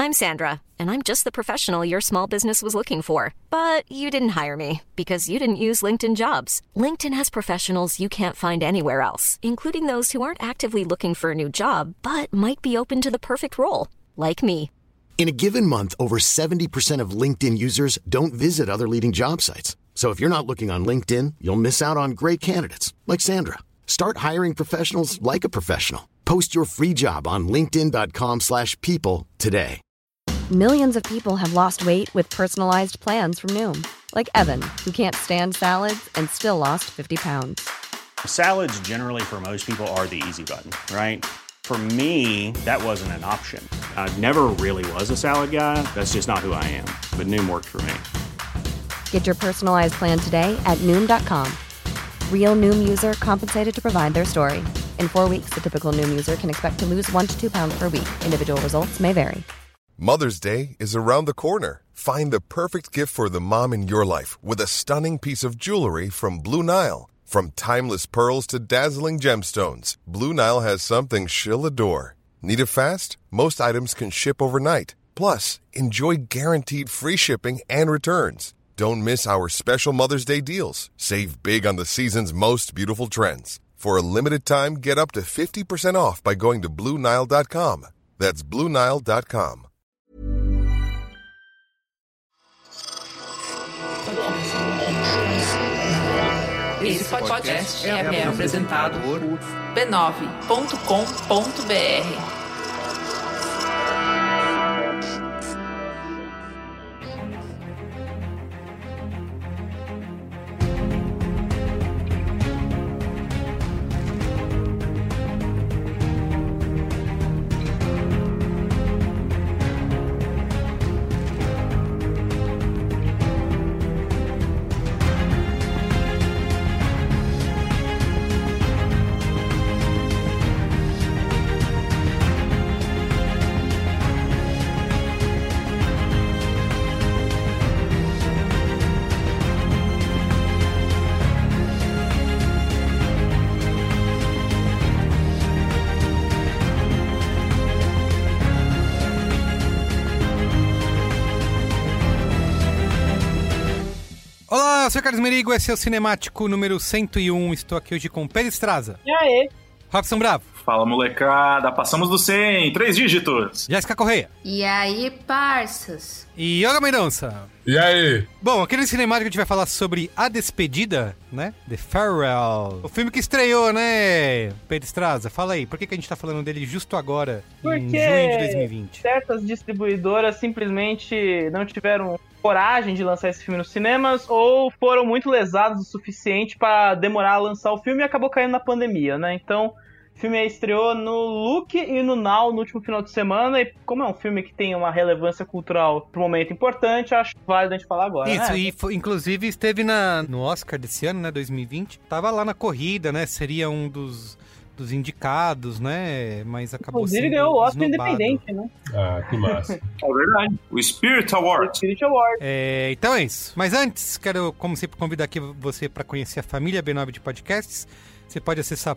I'm Sandra, and I'm just the professional your small business was looking for. But you didn't hire me because you didn't use LinkedIn Jobs. LinkedIn has professionals you can't find anywhere else, including those who aren't actively looking for a new job, but might be open to the perfect role, like me. In a given month, over 70% of LinkedIn users don't visit other leading job sites. So if you're not looking on LinkedIn, you'll miss out on great candidates like Sandra. Start hiring professionals like a professional. Post your free job on linkedin.com/people today. Millions of people have lost weight with personalized plans from Noom. Like Evan, who can't stand salads and still lost 50 pounds. Salads generally for most people are the easy button, right? For me, that wasn't an option. I never really was a salad guy. That's just not who I am. But Noom worked for me. Get your personalized plan today at Noom.com. Real Noom user compensated to provide their story. In 4 weeks, the typical Noom user can expect to lose 1 to 2 pounds per week. Individual results may vary. Mother's Day is around the corner. Find the perfect gift for the mom in your life with a stunning piece of jewelry from Blue Nile. From timeless pearls to dazzling gemstones, Blue Nile has something she'll adore. Need it fast? Most items can ship overnight. Plus, enjoy guaranteed free shipping and returns. Don't miss our special Mother's Day deals. Save big on the season's most beautiful trends. For a limited time, get up to 50% off by going to BlueNile.com. That's BlueNile.com. Esse podcast é apresentado por b9.com.br. Olá, eu sou o Carlos Merigo, esse é o Cinemático número 101. Estou aqui hoje com Pedro Estraza. E aí? Robson Bravo. Fala, molecada. Passamos do 100, 3 dígitos. Jéssica Correia. E aí, parças? E Olga Mendonça. E aí? Bom, aqui no Cinemático a gente vai falar sobre A Despedida, né? The Farewell. O filme que estreou, né, Pedro Estraza? Fala aí, por que a gente tá falando dele justo agora, em junho de 2020? Certas distribuidoras simplesmente não tiveram coragem de lançar esse filme nos cinemas ou foram muito lesados o suficiente para demorar a lançar o filme e acabou caindo na pandemia, né? Então, o filme estreou no Look e no Now no último final de semana e como é um filme que tem uma relevância cultural pro momento importante, acho válido a gente falar agora, isso, né? E inclusive esteve no Oscar desse ano, né, 2020, tava lá na corrida, né, seria um dos indicados, né? Mas acabou inclusive sendo ganhou o Oscar esnobado. independente, né? Ah, que massa. É verdade. O Spirit Award. O Spirit Award. Então é isso. Mas antes, quero, como sempre, convidar aqui você para conhecer a família B9 de podcasts. Você pode acessar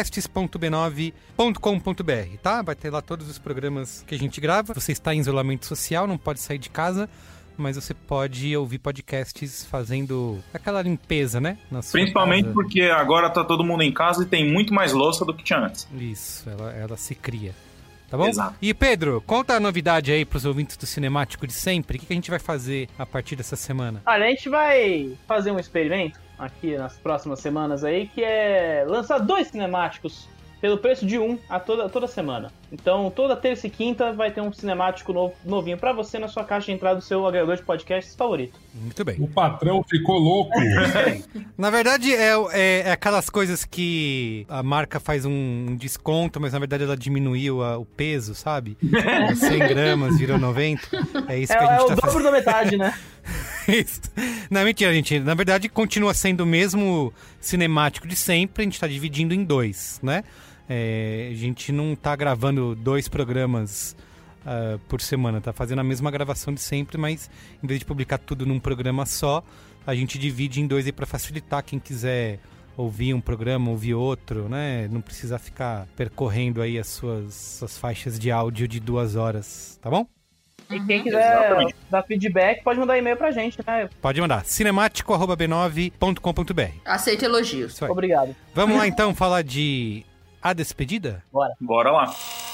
podcasts.b9.com.br, tá? Vai ter lá todos os programas que a gente grava. Você está em isolamento social, não pode sair de casa, mas você pode ouvir podcasts fazendo aquela limpeza, né? Na sua Principalmente casa. porque agora tá todo mundo em casa e tem muito mais louça do que tinha antes. Isso, ela se cria. Tá bom? Exato. E Pedro, conta a novidade aí pros ouvintes do Cinemático de sempre. O que a gente vai fazer a partir dessa semana? Olha, a gente vai fazer um experimento aqui nas próximas semanas aí, que é lançar 2 cinemáticos pelo preço de um a toda semana. Então, toda terça e quinta vai ter um cinemático novinho pra você na sua caixa de entrada do seu agregador de podcasts favorito. Muito bem. O patrão ficou louco. Na verdade, é aquelas coisas que a marca faz um desconto, mas na verdade ela diminuiu o peso, sabe? 100 gramas virou 90. É isso que a gente tá fazendo. É o dobro da metade, né? Isso. Não, mentira, gente. Na verdade, continua sendo o mesmo cinemático de sempre. A gente tá dividindo em 2, né? A gente não tá gravando 2 programas por semana. Tá fazendo a mesma gravação de sempre, mas em vez de publicar tudo num programa só, a gente divide em 2 aí pra facilitar quem quiser ouvir um programa, ouvir outro, né? Não precisar ficar percorrendo aí as suas faixas de áudio de 2 horas, tá bom? E quem quiser dar feedback, pode mandar e-mail pra gente, né? Pode mandar. cinemático@b9.com.br. Aceito elogios. Isso aí. Obrigado. Vamos lá então falar de A Despedida? Bora lá.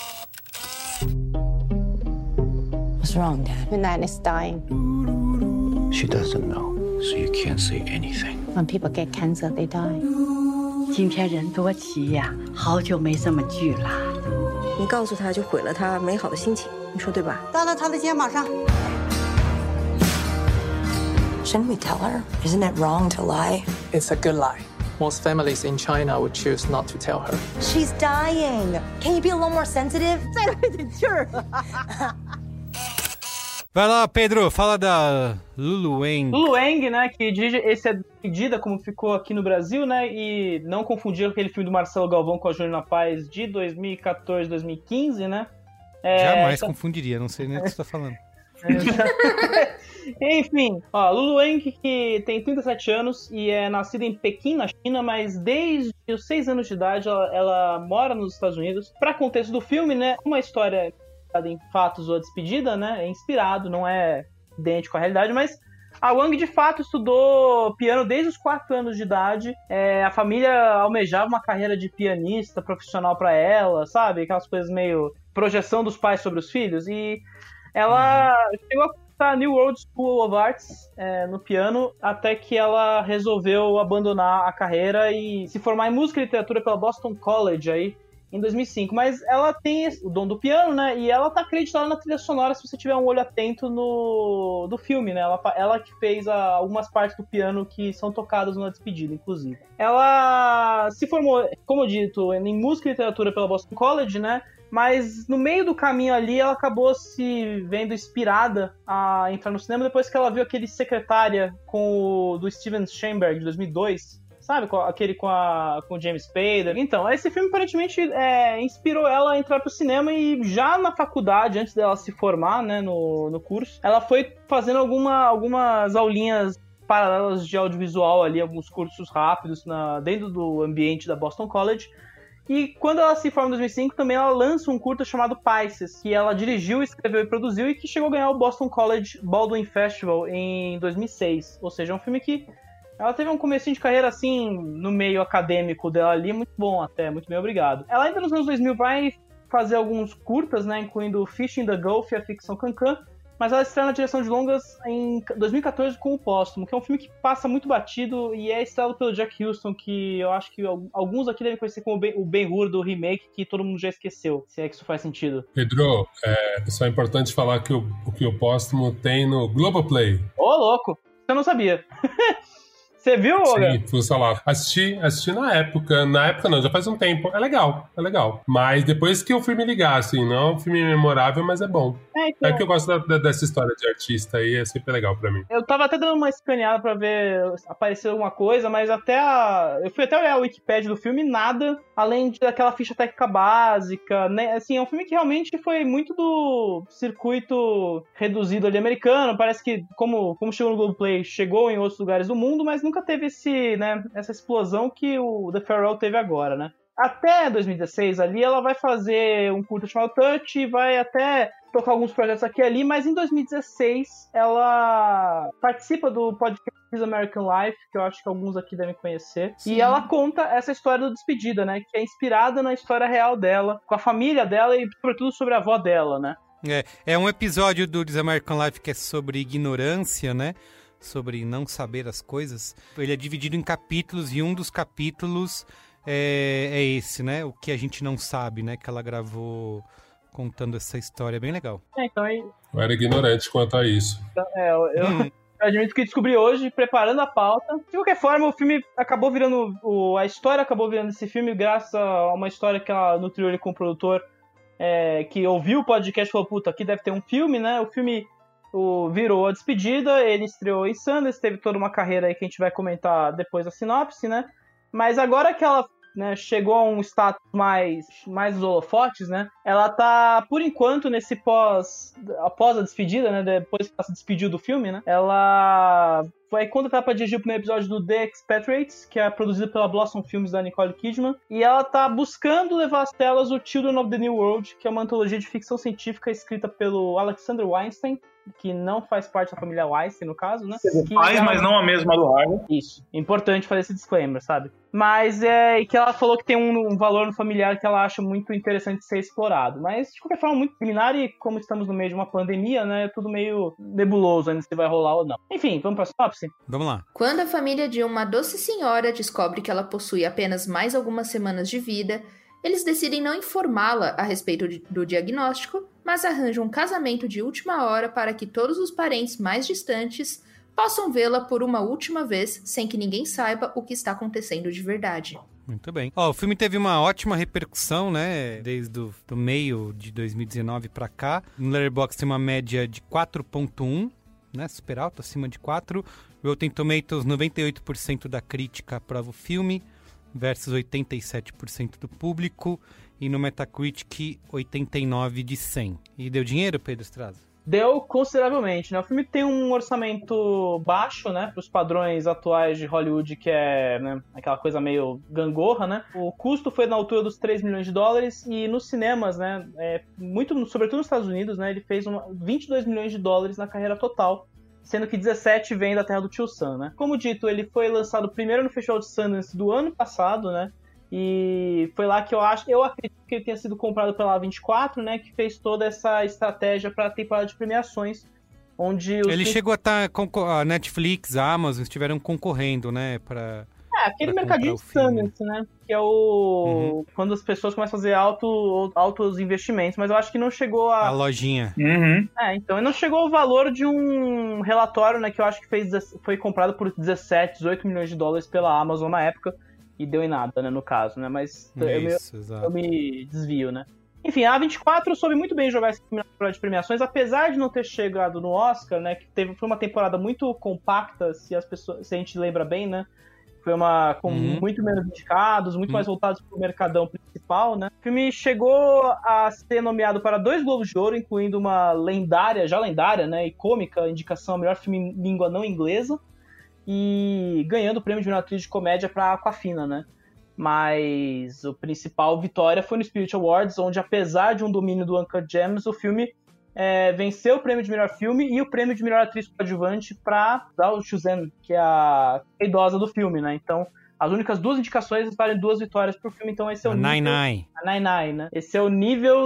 What's wrong, Dad? Minan is dying. She doesn't know, so you can't say anything. When people get cancer, they die. 今天人多齐呀，好久没这么聚了。 你告诉他就毁了他美好的心情，你说对吧？ 搭到他的肩膀上。 Shouldn't we tell her? Isn't it wrong to lie? It's a good lie. Most families in China would choose not to tell her. She's dying. Can you be a little more sensitive? 再来点劲儿。 Vai lá, Pedro, fala da Lulu Wang. Lulu Wang, né, que dirige esse A Despedida, como ficou aqui no Brasil, né, e não confundir aquele filme do Marcelo Galvão com a Júlia na Paz de 2014, 2015, né. Jamais confundiria, não sei nem o que você tá falando. Enfim, ó, Lulu Wang, que tem 37 anos e é nascida em Pequim, na China, mas desde os 6 anos de idade ela mora nos Estados Unidos. Para contexto do filme, né, uma história em fatos ou A Despedida, né, é inspirado, não é idêntico à realidade, mas a Wang de fato estudou piano desde os 4 anos de idade. A família almejava uma carreira de pianista profissional para ela, sabe, aquelas coisas meio projeção dos pais sobre os filhos, e ela chegou a cursar a New World School of Arts no piano, até que ela resolveu abandonar a carreira e se formar em música e literatura pela Boston College aí, em 2005, mas ela tem o dom do piano, né, e ela tá acreditada na trilha sonora se você tiver um olho atento do filme, né, ela que fez algumas partes do piano que são tocadas na Despedida, inclusive. Ela se formou, como eu dito, em música e literatura pela Boston College, né, mas no meio do caminho ali ela acabou se vendo inspirada a entrar no cinema depois que ela viu aquele Secretária do Steven Spielberg, de 2002, sabe? Aquele com o James Spader. Então, esse filme aparentemente inspirou ela a entrar pro cinema e já na faculdade, antes dela se formar, né, no curso, ela foi fazendo algumas aulinhas paralelas de audiovisual ali, alguns cursos rápidos dentro do ambiente da Boston College. E quando ela se forma em 2005, também ela lança um curta chamado Pisces, que ela dirigiu, escreveu e produziu e que chegou a ganhar o Boston College Baldwin Festival em 2006. Ou seja, é um filme que ela teve um comecinho de carreira, assim, no meio acadêmico dela ali, muito bom até, muito bem, obrigado. Ela ainda nos anos 2000 vai fazer alguns curtas, né, incluindo Fish in the Gulf e A Ficção Cancan, mas ela estreia na direção de longas em 2014 com O Póstumo, que é um filme que passa muito batido e é estrelado pelo Jack Huston, que eu acho que alguns aqui devem conhecer como o Ben-Hur do remake, que todo mundo já esqueceu, se é que isso faz sentido. Pedro, só é importante falar que o Póstumo tem no Globoplay. Ô, louco! Eu não sabia. Você viu, Olga? Sim, fui lá. Assisti na época. Na época não, já faz um tempo. É legal. Mas depois que o filme ligar, assim, não é um filme memorável, mas é bom. Então, é que eu gosto dessa história de artista aí, é sempre legal pra mim. Eu tava até dando uma escaneada pra ver aparecer alguma coisa, mas eu fui até olhar a Wikipedia do filme, nada, além daquela ficha técnica básica, né? Assim, é um filme que realmente foi muito do circuito reduzido ali americano, parece que, como chegou no Globoplay, chegou em outros lugares do mundo, mas nunca teve essa explosão que o The Farewell teve agora, né? Até 2016 ali, ela vai fazer um curta chamado Touch e vai até tocar alguns projetos aqui e ali, mas em 2016 ela participa do podcast This American Life, que eu acho que alguns aqui devem conhecer. Sim. E ela conta essa história do Despedida, né? Que é inspirada na história real dela, com a família dela e, sobretudo, sobre a avó dela, né? É um episódio do This American Life que é sobre ignorância, né? Sobre não saber as coisas. Ele é dividido em capítulos e um dos capítulos é esse, né? O que a gente não sabe, né? Que ela gravou contando essa história. Bem legal. Então, eu era ignorante quanto a isso. Eu admito que descobri hoje, preparando a pauta. De qualquer forma, o filme acabou virando... A história acabou virando esse filme graças a uma história que ela nutriu ele com o produtor, que ouviu o podcast e falou, puta, aqui deve ter um filme, né? O filme virou A Despedida, ele estreou em Sundance, teve toda uma carreira aí que a gente vai comentar depois da sinopse, né? Mas agora que ela, né, chegou a um status mais holofotes, né? Ela tá, por enquanto, após a despedida, né? Depois que ela se despediu do filme, né? Ela foi contratada para dirigir o primeiro episódio do The Expatriates, que é produzido pela Blossom Films da Nicole Kidman, e ela tá buscando levar às telas o Children of the New World, que é uma antologia de ficção científica escrita pelo Alexander Weinstein, que não faz parte da família Weinstein, no caso, né? Faz, mas não a mesma do Harvey. Isso. Importante fazer esse disclaimer, sabe? Mas que ela falou que tem um valor no familiar que ela acha muito interessante de ser explorado. Mas, de qualquer forma, muito preliminar, e como estamos no meio de uma pandemia, né? É tudo meio nebuloso ainda se vai rolar ou não. Enfim, vamos pra sinopse? Vamos lá. Quando a família de uma doce senhora descobre que ela possui apenas mais algumas semanas de vida, eles decidem não informá-la a respeito do diagnóstico, mas arranjam um casamento de última hora para que todos os parentes mais distantes possam vê-la por uma última vez, sem que ninguém saiba o que está acontecendo de verdade. Muito bem. O filme teve uma ótima repercussão, né? Desde o meio de 2019 para cá. No Letterboxd tem uma média de 4.1, né? Super alto, acima de 4. Rotten Tomatoes, 98% da crítica aprova o filme, versus 87% do público, e no Metacritic 89 de 100. E deu dinheiro, Pedro Estraza? Deu consideravelmente, né? O filme tem um orçamento baixo, né? Para os padrões atuais de Hollywood, que é, né, aquela coisa meio gangorra, né? O custo foi na altura dos 3 milhões de dólares, e nos cinemas, né? Sobretudo nos Estados Unidos, né? Ele fez 22 milhões de dólares na carreira total, sendo que 17 vem da Terra do Tio Sam, né? Como dito, ele foi lançado primeiro no Festival de Sundance do ano passado, né? E foi lá que eu acredito que ele tenha sido comprado pela A24, né? Que fez toda essa estratégia para a temporada de premiações, onde ele chegou a estar com a Netflix, a Amazon, estiveram concorrendo, né? Aquele mercadinho de Sundance, né? Que é quando as pessoas começam a fazer altos investimentos, mas eu acho que não chegou a lojinha. Então, não chegou ao valor de um relatório, né? Que eu acho que foi comprado por 17, 18 milhões de dólares pela Amazon na época, e deu em nada, né? No caso, né? Mas eu me desvio, né? Enfim, a A24 soube muito bem jogar esse filme na temporada de premiações, apesar de não ter chegado no Oscar, né? Que foi uma temporada muito compacta, se a gente lembra bem, né? Foi com muito menos indicados, muito mais voltados pro mercadão principal, né? O filme chegou a ser nomeado para 2 Globos de Ouro, incluindo uma já lendária, né? E cômica indicação a melhor filme em língua não inglesa, e ganhando o prêmio de melhor atriz de comédia para Awkwafina, né? Mas o principal vitória foi no Spirit Awards, onde, apesar de um domínio do Uncut Gems, o filme venceu o prêmio de melhor filme e o prêmio de melhor atriz coadjuvante para Zhao Shuzhen, que é a idosa do filme, né? Então, as únicas 2 indicações valem 2 vitórias pro filme, então esse é o nível... A Nai, né? Esse é o nível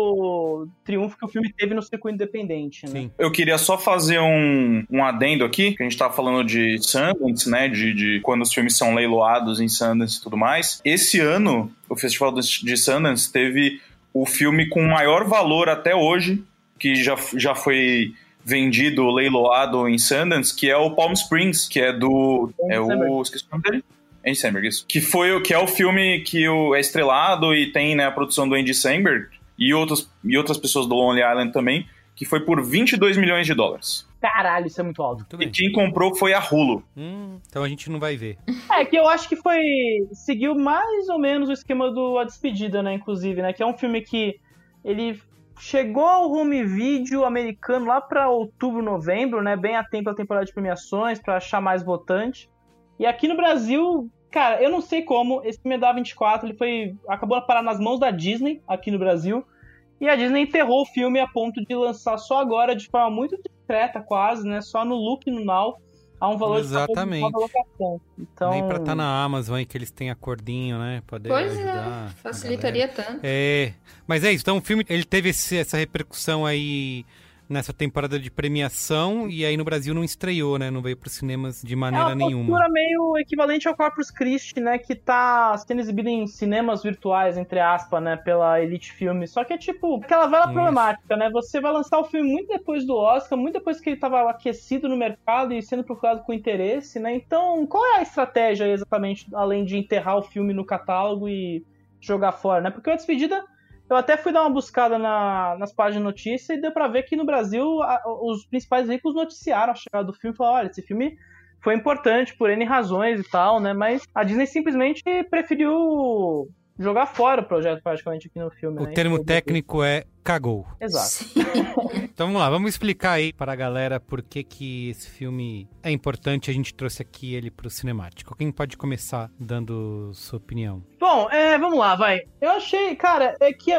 do triunfo que o filme teve no circuito independente, né? Sim. Eu queria só fazer um adendo aqui, que a gente tava falando de Sundance, né? De quando os filmes são leiloados em Sundance e tudo mais. Esse ano, o Festival de Sundance teve o filme com maior valor até hoje, que já foi vendido, leiloado em Sundance, que é o Palm Springs, que é do... esqueci o nome dele? Andy Samberg, isso. Que é o filme que é estrelado e tem, né, a produção do Andy Samberg e outras pessoas do Lonely Island também, que foi por 22 milhões de dólares. Caralho, isso é muito alto. E quem comprou foi a Hulu. Então a gente não vai ver. Que eu acho que seguiu mais ou menos o esquema do A Despedida, né, inclusive, né, que é um filme que ele chegou ao home video americano lá pra outubro, novembro, né, bem a tempo da temporada de premiações, pra achar mais votante. E aqui no Brasil, cara, eu não sei como, esse filme é da A24, ele acabou a parar nas mãos da Disney, aqui no Brasil, e a Disney enterrou o filme a ponto de lançar só agora, de forma muito discreta quase, né, só no Look e no Now, a um valor de locação. Então... Nem pra estar na Amazon aí, que eles têm acordinho, né, poder ajudar. Facilitaria tanto. Mas é isso, então o filme, ele teve essa repercussão aí nessa temporada de premiação, e aí no Brasil não estreou, né? Não veio para os cinemas de maneira nenhuma. É uma postura meio equivalente ao Corpus Christi, né? Que tá sendo exibido em cinemas virtuais, entre aspas, né? Pela Elite Filmes. Só que é tipo aquela velha problemática, né? Você vai lançar o filme muito depois do Oscar, muito depois que ele tava aquecido no mercado e sendo procurado com interesse, né? Então, qual é a estratégia exatamente, além de enterrar o filme no catálogo e jogar fora, né? Porque A Despedida... Eu até fui dar uma buscada nas páginas de notícia e deu pra ver que no Brasil os principais veículos noticiaram a chegada do filme e falaram, olha, esse filme foi importante por N razões e tal, né? Mas a Disney simplesmente preferiu jogar fora o projeto praticamente aqui no filme. O termo técnico é cagou. Exato. Então vamos lá, vamos explicar aí para a galera por que esse filme é importante. A gente trouxe aqui ele pro cinemático. Quem pode começar dando sua opinião? Bom, vamos lá, vai. Eu achei, cara,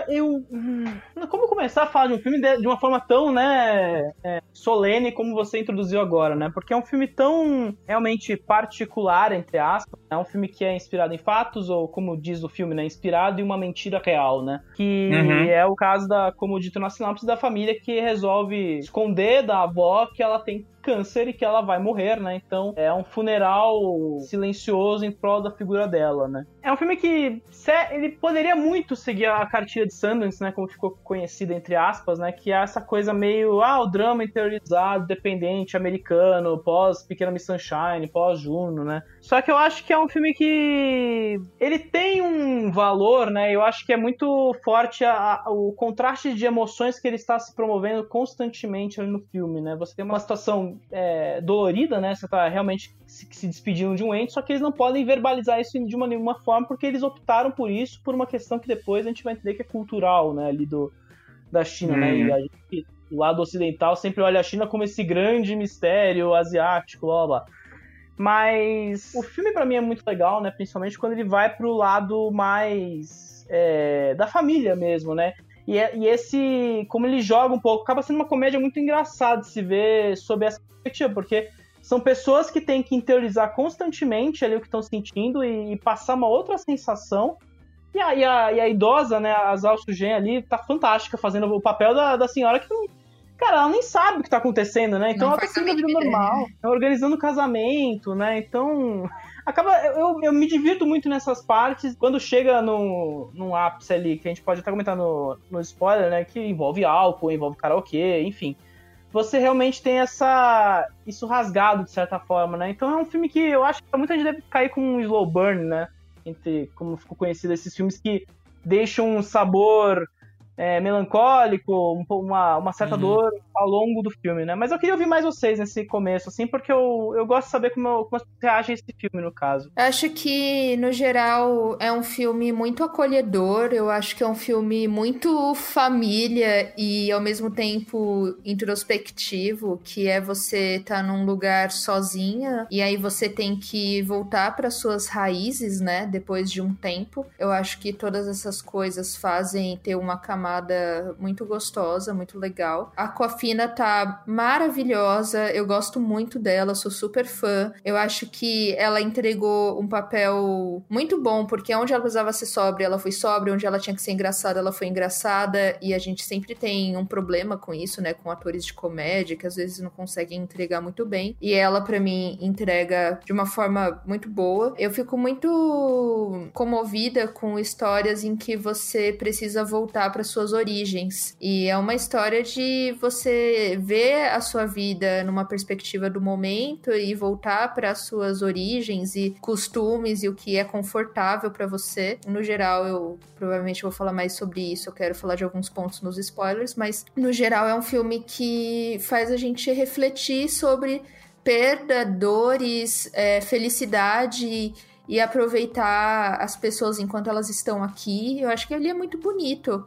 como começar a falar de um filme de uma forma tão, né, solene como você introduziu agora, né? Porque é um filme tão realmente particular, entre aspas. É um filme que é inspirado em fatos, ou como diz o filme, né, inspirado em uma mentira real, né? Que é o caso como dito na sinopse, da família que resolve esconder da avó que ela tem câncer e que ela vai morrer, né? Então é um funeral silencioso em prol da figura dela, né? É um filme que ele poderia muito seguir a cartilha de Sundance, né? Como ficou conhecido, entre aspas, né? Que é essa coisa meio, o drama interiorizado, dependente, americano, pós Pequena Miss Sunshine, pós Juno, né? Só que eu acho que é um filme que ele tem um valor, né? Eu acho que é muito forte o contraste de emoções que ele está se promovendo constantemente ali no filme, né? Você tem uma situação dolorida, né? Você tá realmente se despedindo de um ente, só que eles não podem verbalizar isso de nenhuma forma, porque eles optaram por isso, por uma questão que depois a gente vai entender que é cultural, né? Ali da China, né? E a gente, o lado ocidental, sempre olha a China como esse grande mistério asiático, blá, blá. Mas o filme pra mim é muito legal, né? Principalmente quando ele vai pro lado mais da família mesmo, né? E esse, como ele joga um pouco, acaba sendo uma comédia muito engraçada de se ver sob essa perspectiva, porque são pessoas que têm que interiorizar constantemente ali o que estão sentindo e passar uma outra sensação. E a idosa, né, a Zhao Sujin ali, tá fantástica fazendo o papel da senhora que não... Cara, ela nem sabe o que tá acontecendo, né? Então ela tá seguindo a vida normal, organizando o casamento, né? Então... Eu me divirto muito nessas partes. Quando chega num ápice ali, que a gente pode até comentar no spoiler, né? Que envolve álcool, envolve karaokê, enfim. Você realmente tem isso rasgado, de certa forma, né? Então é um filme que eu acho que muita gente deve cair com um slow burn, né? Como ficou conhecido, esses filmes que deixam um sabor melancólico, uma certa dor ao longo do filme, né? Mas eu queria ouvir mais vocês nesse começo, assim, porque eu gosto de saber como você acha esse filme, no caso. Eu acho que, no geral, é um filme muito acolhedor, eu acho que é um filme muito família e, ao mesmo tempo, introspectivo, que é você estar num lugar sozinha e aí você tem que voltar para suas raízes, né? Depois de um tempo. Eu acho que todas essas coisas fazem ter uma camada muito gostosa, muito legal. A Awkwafina tá maravilhosa, eu gosto muito dela, sou super fã. Eu acho que ela entregou um papel muito bom, porque onde ela precisava ser sóbria, ela foi sóbria, onde ela tinha que ser engraçada, ela foi engraçada, e a gente sempre tem um problema com isso, né, com atores de comédia, que às vezes não conseguem entregar muito bem, e ela, pra mim, entrega de uma forma muito boa. Eu fico muito comovida com histórias em que você precisa voltar para suas origens, e é uma história de você ver a sua vida numa perspectiva do momento e voltar para suas origens e costumes e o que é confortável para você. No geral, eu provavelmente vou falar mais sobre isso, eu quero falar de alguns pontos nos spoilers, mas no geral é um filme que faz a gente refletir sobre perda, dores, felicidade e aproveitar as pessoas enquanto elas estão aqui. Eu acho que ele é muito bonito.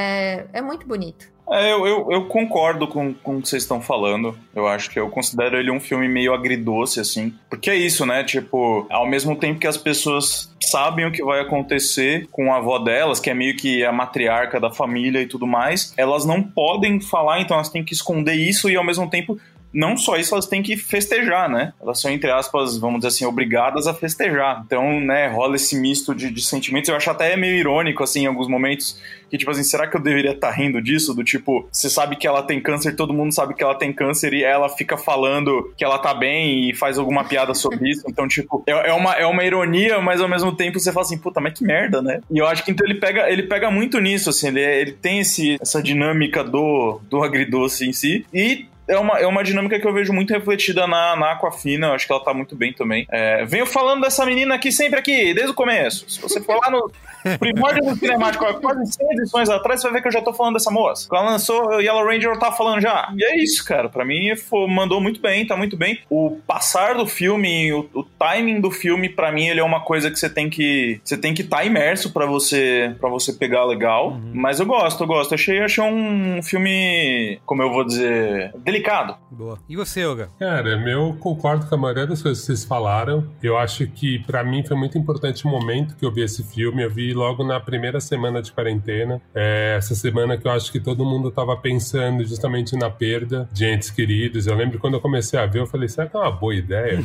É muito bonito. Eu concordo com o que vocês estão falando. Eu acho que eu considero ele um filme meio agridoce, assim. Porque é isso, né? Tipo, ao mesmo tempo que as pessoas sabem o que vai acontecer com a avó delas, que é meio que a matriarca da família e tudo mais, elas não podem falar, então elas têm que esconder isso e ao mesmo tempo... Não só isso, elas têm que festejar, né? Elas são, entre aspas, vamos dizer assim, obrigadas a festejar. Então, né, rola esse misto de sentimentos. Eu acho até meio irônico, assim, em alguns momentos, que tipo assim, será que eu deveria estar rindo disso? Do tipo, você sabe que ela tem câncer, todo mundo sabe que ela tem câncer e ela fica falando que ela tá bem e faz alguma piada sobre isso. Então, tipo, é uma ironia, mas ao mesmo tempo você fala assim, puta, mas que merda, né? E eu acho que então ele pega muito nisso, assim, ele tem essa dinâmica do agridoce em si. E é uma dinâmica que eu vejo muito refletida na Aquafina. Eu acho que ela tá muito bem também. Venho falando dessa menina aqui sempre aqui, desde o começo. Se você for lá no primórdio do cinemático, quase 100 edições atrás, você vai ver que eu já tô falando dessa moça. Quando ela lançou Yellow Ranger, eu tava falando já. E é isso, cara. Pra mim, mandou muito bem, tá muito bem. O passar do filme, o timing do filme, pra mim, ele é uma coisa que você tem que estar imerso pra você pegar legal. Mas eu gosto. Achei um filme, como eu vou dizer, delicado. Boa. E você, Olga? Cara, eu concordo com a maioria das coisas que vocês falaram. Eu acho que, pra mim, foi muito importante o momento que eu vi esse filme. Eu vi logo na primeira semana de quarentena. Essa semana que eu acho que todo mundo tava pensando justamente na perda de entes queridos. Eu lembro quando eu comecei a ver, eu falei, será que é uma boa ideia?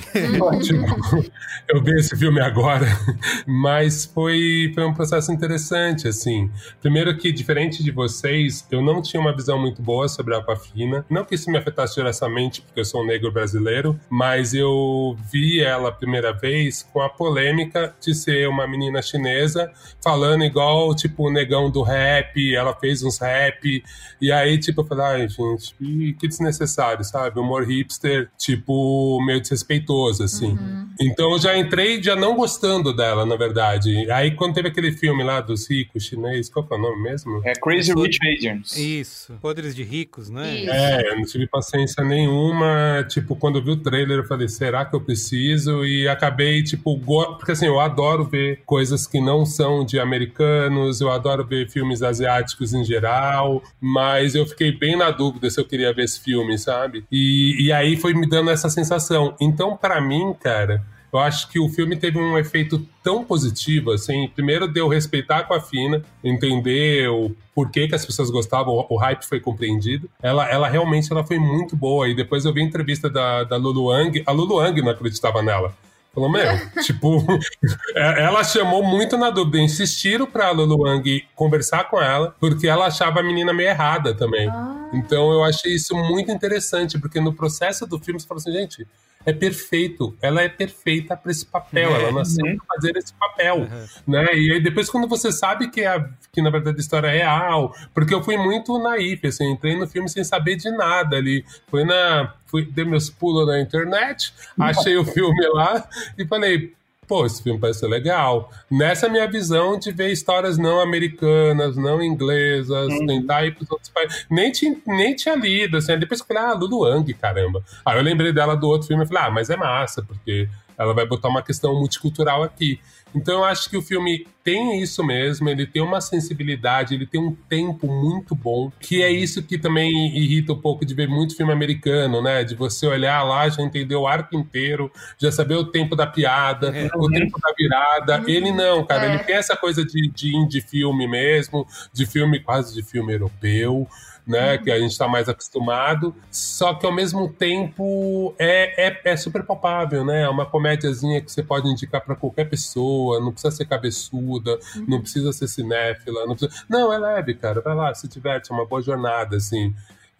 Tipo, eu vi esse filme agora. Mas foi um processo interessante, assim. Primeiro que, diferente de vocês, eu não tinha uma visão muito boa sobre a Aquafina. Não que isso me afetasse diretamente, porque eu sou um negro brasileiro, mas eu vi ela a primeira vez com a polêmica de ser uma menina chinesa falando igual, tipo, o negão do rap. Ela fez uns rap, e aí, tipo, eu falei, ai, gente, que desnecessário, sabe? Humor hipster, tipo, meio desrespeitoso, assim. Então eu já entrei já não gostando dela, na verdade. Aí quando teve aquele filme lá dos ricos chinês, qual que é o nome mesmo? Crazy Rich Asians. Isso, Podres de Ricos, né? Isso. Eu não tive paciência nenhuma. Tipo, quando eu vi o trailer, eu falei, será que eu preciso? E acabei, tipo, porque assim, eu adoro ver coisas que não são de americanos, eu adoro ver filmes asiáticos em geral, mas eu fiquei bem na dúvida se eu queria ver esse filme, sabe? E aí foi me dando essa sensação. Então, pra mim, cara, eu acho que o filme teve um efeito tão positivo, assim. Primeiro, deu respeitar a Aquafina, entender o porquê que as pessoas gostavam, o hype foi compreendido. Ela realmente foi muito boa. E depois eu vi a entrevista da Lulu Wang. A Lulu Wang não acreditava nela. Falou, tipo, ela chamou muito na dúvida. Insistiram pra Lulu Wang conversar com ela, porque ela achava a menina meio errada também. Então eu achei isso muito interessante, porque no processo do filme você fala assim, gente, é perfeito, ela é perfeita pra esse papel, ela nasceu pra fazer esse papel, né? E aí depois quando você sabe que na verdade a história é real, porque eu fui muito naif, assim, entrei no filme sem saber de nada ali, dei meus pulos na internet, achei o filme lá e falei, pô, esse filme parece ser legal. Nessa minha visão de ver histórias não americanas, não inglesas, tentar ir pros outros países. Nem tinha lido, assim. Depois que eu falei, Lulu Wang, caramba. Aí eu lembrei dela do outro filme e falei, mas é massa, porque ela vai botar uma questão multicultural aqui. Então eu acho que o filme tem isso mesmo, ele tem uma sensibilidade, ele tem um tempo muito bom, que é isso que também irrita um pouco de ver muito filme americano, né? De você olhar lá, já entender o arco inteiro, já saber o tempo da piada, o tempo da virada. Ele não, cara, ele tem essa coisa de indie filme mesmo, quase de filme europeu, né, que a gente tá mais acostumado, só que ao mesmo tempo é super palpável, né, é uma comédiazinha que você pode indicar pra qualquer pessoa, não precisa ser cabeçuda, não precisa ser cinéfila, não, é leve, cara, vai lá, se diverte, é uma boa jornada, assim.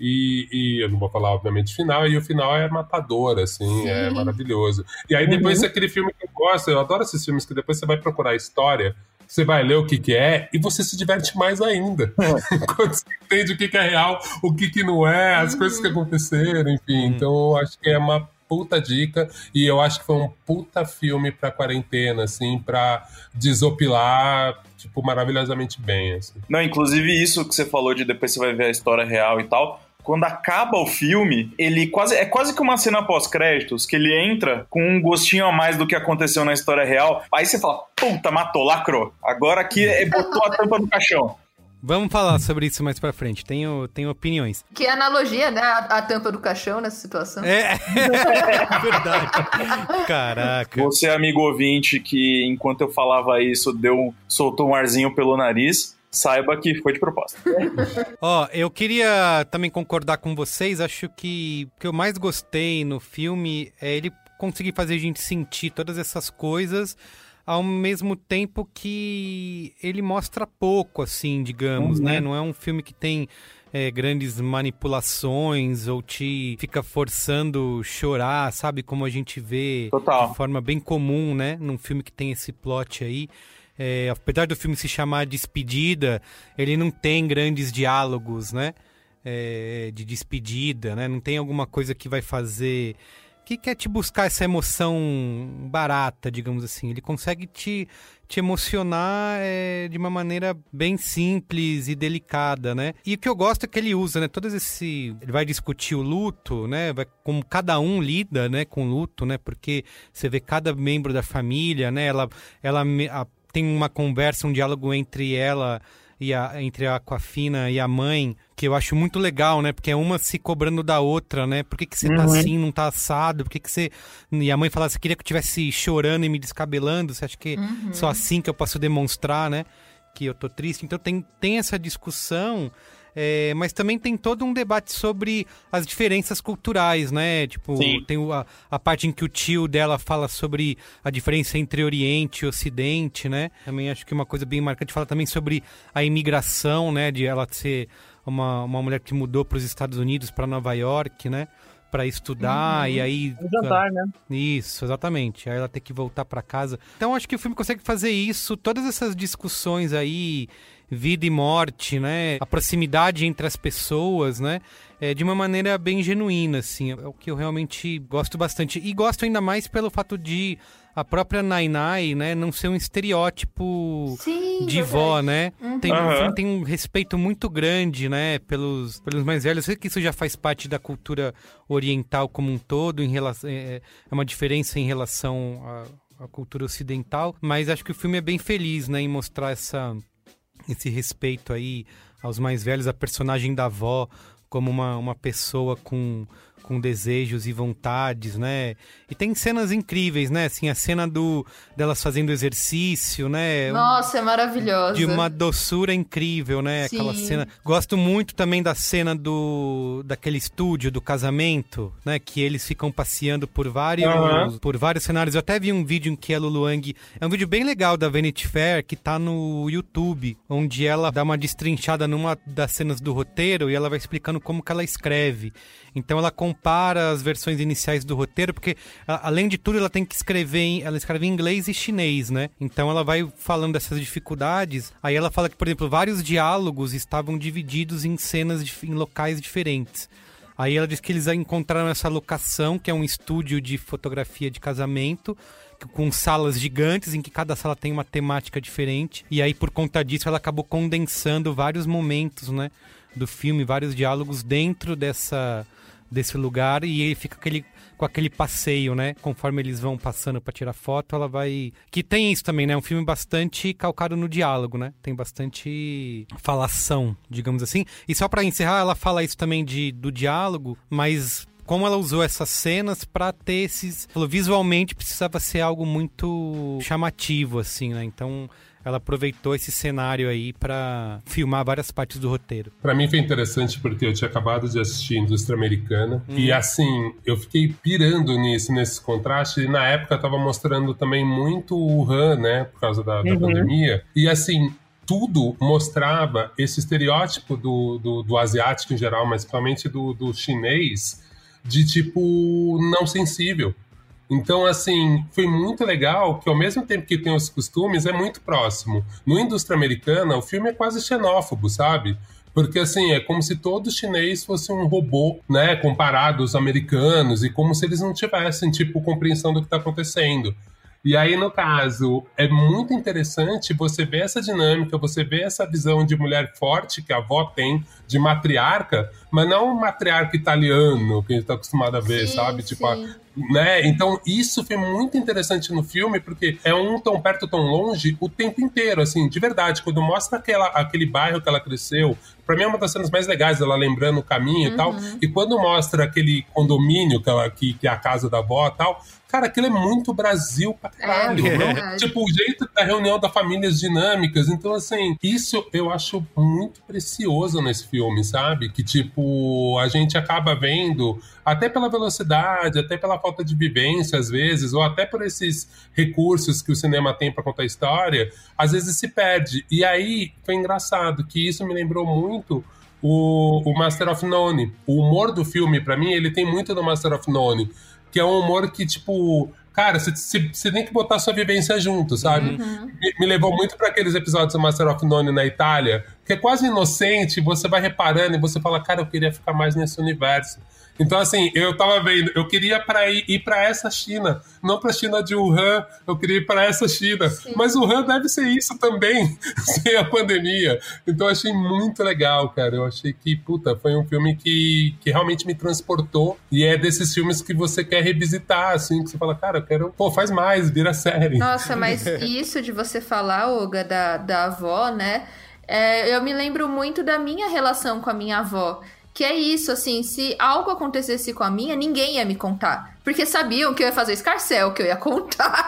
E eu não vou falar, obviamente, o final, e o final é matador, assim, é maravilhoso. E aí depois aquele filme que eu gosto, eu adoro esses filmes que depois você vai procurar a história, você vai ler o que é e você se diverte mais ainda. Quando você entende o que é real, o que não é, as coisas que aconteceram, enfim. Então eu acho que é uma puta dica e eu acho que foi um puta filme pra quarentena, assim, pra desopilar, tipo, maravilhosamente bem, assim. Não, inclusive isso que você falou de depois você vai ver a história real e tal. Quando acaba o filme, ele é quase que uma cena pós-créditos, que ele entra com um gostinho a mais do que aconteceu na história real. Aí você fala, puta, matou, lacrou. Agora aqui botou a tampa no caixão. Vamos falar sobre isso mais pra frente. Tenho opiniões. Que analogia, né? A tampa do caixão nessa situação. É verdade. Caraca. Você, amigo ouvinte, que enquanto eu falava isso, soltou um arzinho pelo nariz, saiba que foi de propósito. Eu queria também concordar com vocês. Acho que o que eu mais gostei no filme é ele conseguir fazer a gente sentir todas essas coisas ao mesmo tempo que ele mostra pouco, assim, digamos, né? Não é um filme que tem grandes manipulações ou te fica forçando chorar, sabe? Como a gente vê de forma bem comum, né? Num filme que tem esse plot aí. Apesar do filme se chamar Despedida, ele não tem grandes diálogos, né? de despedida, né? Não tem alguma coisa que vai fazer... que quer te buscar essa emoção barata, digamos assim. Ele consegue te emocionar de uma maneira bem simples e delicada, né? E o que eu gosto é que ele usa, né? Ele vai discutir o luto, né? Como cada um lida, né? Com o luto, né? Porque você vê cada membro da família, né? Ela tem uma conversa, um diálogo entre ela... entre a Awkwafina e a mãe, que eu acho muito legal, né? Porque é uma se cobrando da outra, né? Por que você tá assim, não tá assado? Por que você... E a mãe fala, você queria que eu estivesse chorando e me descabelando? Você acha que só assim que eu posso demonstrar, né? Que eu tô triste? Então tem essa discussão... mas também tem todo um debate sobre as diferenças culturais, né? Tipo, tem a parte em que o tio dela fala sobre a diferença entre Oriente e Ocidente, né? Também acho que uma coisa bem marcante fala também sobre a imigração, né? De ela ser uma mulher que mudou para os Estados Unidos, para Nova York, né? Para estudar, e aí... Um jantar, né? Isso, exatamente. Aí ela tem que voltar para casa. Então, acho que o filme consegue fazer isso, todas essas discussões aí, vida e morte, né? A proximidade entre as pessoas, né? De uma maneira bem genuína, assim. É o que eu realmente gosto bastante. E gosto ainda mais pelo fato de a própria Nai-Nai, né, não ser um estereótipo de vó, né? Tem um respeito muito grande, né, pelos mais velhos. Eu sei que isso já faz parte da cultura oriental como um todo, é uma diferença em relação à cultura ocidental, mas acho que o filme é bem feliz, né, em mostrar esse respeito aí aos mais velhos, a personagem da avó como uma pessoa com desejos e vontades, né? E tem cenas incríveis, né? Assim, a cena delas fazendo exercício, né? Nossa, é maravilhosa. De uma doçura incrível, né? Sim. Aquela cena. Gosto muito também da cena daquele estúdio do casamento, né? Que eles ficam passeando por vários cenários. Eu até vi um vídeo em que a Luluang... É um vídeo bem legal da Vanity Fair, que tá no YouTube, onde ela dá uma destrinchada numa das cenas do roteiro e ela vai explicando como que ela escreve. Então ela compara as versões iniciais do roteiro, porque além de tudo ela tem que ela escreve em inglês e chinês, né? Então ela vai falando dessas dificuldades, aí ela fala que, por exemplo, vários diálogos estavam divididos em cenas em locais diferentes. Aí ela diz que eles encontraram essa locação, que é um estúdio de fotografia de casamento, com salas gigantes, em que cada sala tem uma temática diferente. E aí, por conta disso, ela acabou condensando vários momentos, né, do filme, vários diálogos dentro desse lugar, e ele fica com aquele passeio, né? Conforme eles vão passando pra tirar foto, ela vai... Que tem isso também, né? Um filme bastante calcado no diálogo, né? Tem bastante falação, digamos assim. E só pra encerrar, ela fala isso também do diálogo, mas... Como ela usou essas cenas pra ter esses... Visualmente precisava ser algo muito chamativo, assim, né? Então... Ela aproveitou esse cenário aí pra filmar várias partes do roteiro. Pra mim foi interessante porque eu tinha acabado de assistir Indústria Americana. E assim, eu fiquei pirando nesse contraste. E na época tava mostrando também muito o Wuhan, né? Por causa da pandemia. E assim... Tudo mostrava esse estereótipo do asiático em geral, mas principalmente do chinês, de tipo não sensível. Então, assim, foi muito legal que ao mesmo tempo que tem os costumes, é muito próximo. No Indústria Americana, o filme é quase xenófobo, sabe? Porque, assim, é como se todo chinês fosse um robô, né, comparado aos americanos, e como se eles não tivessem, tipo, compreensão do que está acontecendo. E aí, no caso, é muito interessante você ver essa dinâmica, você ver essa visão de mulher forte que a avó tem, de matriarca, mas não um matriarca italiano que a gente está acostumado a ver, sabe? Tipo, né? Então, isso foi muito interessante no filme, porque é um tão perto, tão longe, o tempo inteiro, assim, de verdade. Quando mostra aquele bairro que ela cresceu, pra mim é uma das cenas mais legais, ela lembrando o caminho e tal, e quando mostra aquele condomínio que é a casa da avó e tal, cara, aquilo é muito Brasil pra caralho. Tipo, o jeito da reunião da famílias dinâmicas. Então, assim, isso eu acho muito precioso nesse filme, sabe? Que, tipo, a gente acaba vendo, até pela velocidade, até pela falta de vivência, às vezes, ou até por esses recursos que o cinema tem pra contar a história, às vezes se perde. E aí, foi engraçado, que isso me lembrou muito o Master of None. O humor do filme, pra mim, ele tem muito do Master of None, que é um humor que, tipo, cara, você tem que botar sua vivência junto, sabe? Me levou muito para aqueles episódios do Master of None na Itália, que é quase inocente, você vai reparando e você fala, cara, eu queria ficar mais nesse universo. Então, assim, eu tava vendo, eu queria ir pra essa China, não pra China de Wuhan, eu queria ir pra essa China. Sim. Mas Wuhan deve ser isso também, sem a pandemia. Então, eu achei muito legal, cara. Eu achei que, foi um filme que realmente me transportou. E é desses filmes que você quer revisitar, assim, que você fala, cara, eu quero... faz mais, vira série. Nossa, mas isso de você falar, Olga, da avó, né? Eu me lembro muito da minha relação com a minha avó. Que é isso, assim, se algo acontecesse com a minha, ninguém ia me contar. Porque sabiam que eu ia fazer escarcéu, que eu ia contar.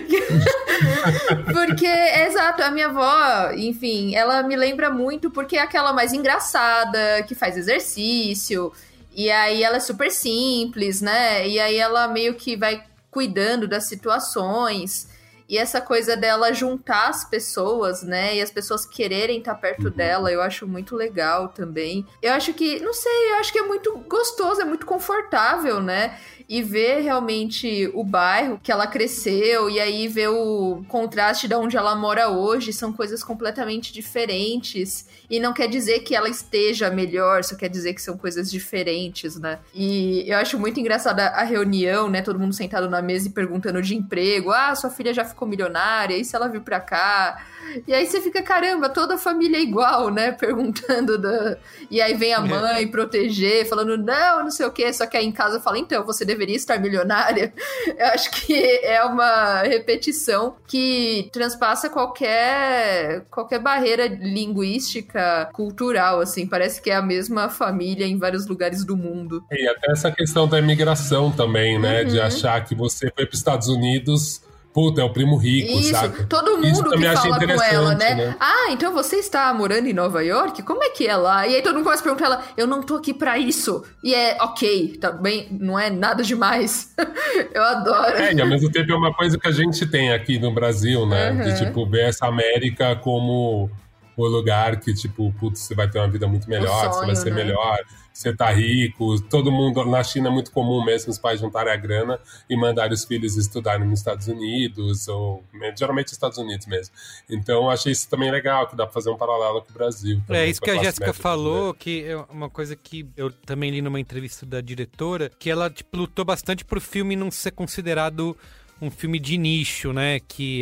Porque, exato, a minha avó, enfim, ela me lembra muito porque é aquela mais engraçada, que faz exercício, e aí ela é super simples, né? E aí ela meio que vai cuidando das situações. E essa coisa dela juntar as pessoas, né? E as pessoas quererem estar perto dela, eu acho muito legal também. Eu acho que, não sei, eu acho que é muito gostoso, é muito confortável, né? E ver realmente o bairro que ela cresceu, e aí ver o contraste de onde ela mora hoje, são coisas completamente diferentes. E não quer dizer que ela esteja melhor, só quer dizer que são coisas diferentes, né? E eu acho muito engraçada a reunião, né? Todo mundo sentado na mesa e perguntando de emprego. Ah, sua filha já ficou milionária, e se ela vir pra cá? E aí você fica, caramba, toda a família é igual, né? Perguntando E aí vem a mãe proteger, falando, não sei o quê. Só que aí em casa fala, então, você deveria estar milionária. Eu acho que é uma repetição que transpassa qualquer barreira linguística, cultural, assim. Parece que é a mesma família em vários lugares do mundo. E até essa questão da imigração também, né? De achar que você foi para os Estados Unidos... é o primo rico, isso, saca? Todo mundo que fala com ela, né? Ah, então você está morando em Nova York? Como é que é lá? E aí todo mundo começa a perguntar ela, eu não tô aqui pra isso. E é ok, tá bem, não é nada demais. Eu adoro. E ao mesmo tempo é uma coisa que a gente tem aqui no Brasil, né? De, tipo, ver essa América como o lugar que, tipo, você vai ter uma vida muito melhor, sonho, você vai ser melhor, você tá rico, todo mundo, na China é muito comum mesmo os pais juntarem a grana e mandarem os filhos estudarem nos Estados Unidos, ou geralmente Estados Unidos mesmo. Então eu achei isso também legal, que dá pra fazer um paralelo com o Brasil. É isso que a Jéssica falou, que é uma coisa que eu também li numa entrevista da diretora, que ela, tipo, lutou bastante pro filme não ser considerado um filme de nicho, né? Que